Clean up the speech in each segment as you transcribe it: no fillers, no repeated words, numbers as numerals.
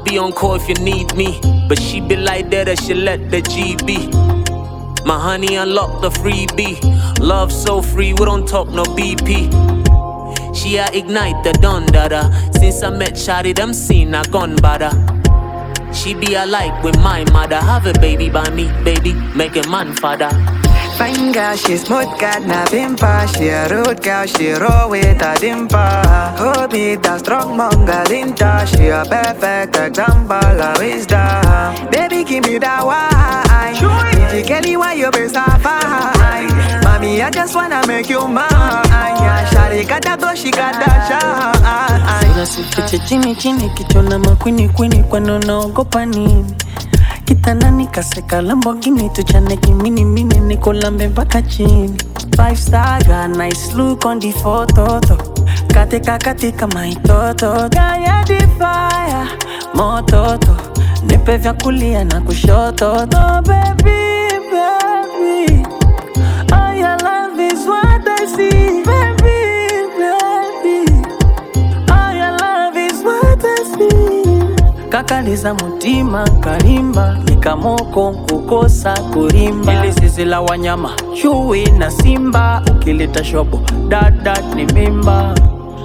be on call if you need me, but she be like that, she let the G be. My honey unlock the freebie. Love so free, we don't talk no BP. She a ignite the dun dada. Since I met Shawty, them seen a gun bada. She be alike with my mother. Have a baby by me, baby, make a man father. Fine girl, she smooth, got na pimpa. She a rude girl, she raw with a dimper. Hold me that strong mongalinta. She a perfect example of wisdom. Baby, give me that wine. DJ Kelly, why you be so fine? Mommy, I just wanna make you mine. Yeah, Shawty got that go, she got that shine. Sura sifiche chini chini, kichona makwini kwini, kwani unaogopa nini? Kitandani kaseka Lamborghini, tuchane kimini mini, nikulambe mpaka chini. 5-star, got nice look on the photo. Katika maitoto, kaya di fire, mototo. Nipe vya kulia na kushoto. Oh baby, baby, all your love is what I see. Baby, baby, all your love is what I see. Kakaliza mutima kalimba, nikamoko kukosa kurimba. Ili sisi la wanyama, chui na simba. Ukileta shobo, dad ni mimba.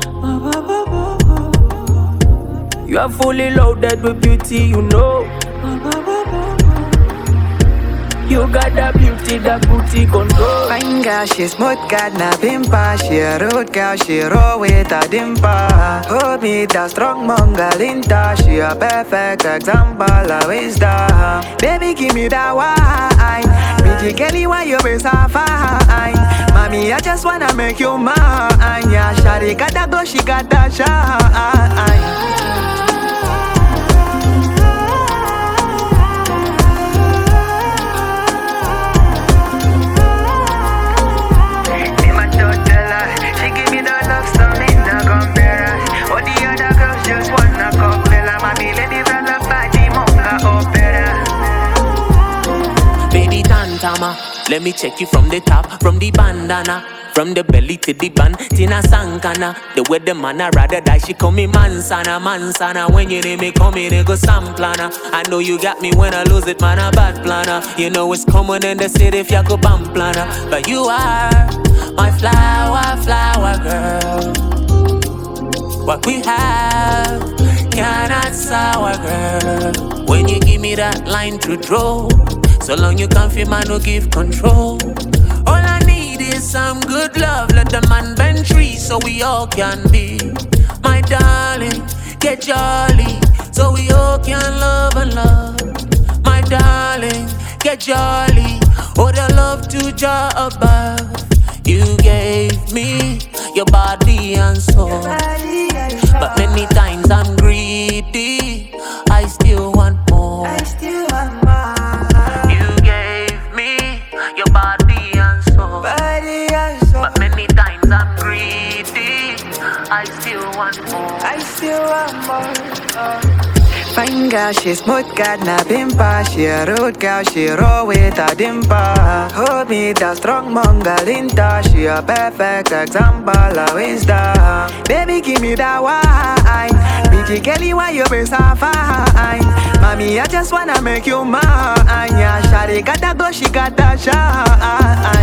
You are fully loaded with beauty, you know. You got that beauty, that booty control. Fine girl, she smooth, got na pimpa. She a rude girl, she raw with a dimper. Hold me that strong mongalinta. She a perfect example of wisdom. Baby, give me that wine. DJ Kelly, why you be so fine? Mommy, I just wanna make you mine. Yeah, Shawty got that go, she got that shine. Baby Tantama, let me check you from the top, from the bandana, from the belly to the band, Tina Sankana. The way the man I rather die, she call me Mansana. When you name me, call me nigga Sam Planner. I know you got me when I lose it, man, a bad planner. You know it's common in the city if you go bump planner. But you are my flower girl. What we have cannot sour, girl. When you give me that line to draw, so long you can't feel man, no give control. All I need is some good love. Let the man bend trees so we all can be. My darling, get jolly, so we all can love and love. My darling, get jolly, oh the love to Jah above. You gave me your body and soul, but many times I'm greedy. I still want more. You gave me your body and soul, but many times I'm greedy. I still want more. Fine girl, she smooth, got na pimpa. She a rude girl, she raw with a dimper. Hold me that strong mongalinta. She a perfect example of wisdom. Baby, give me that wine. DJ Kelly, why you be so fine? Mommy, I just wanna make you mine. Yeah, Shawty got that go, she got that shine.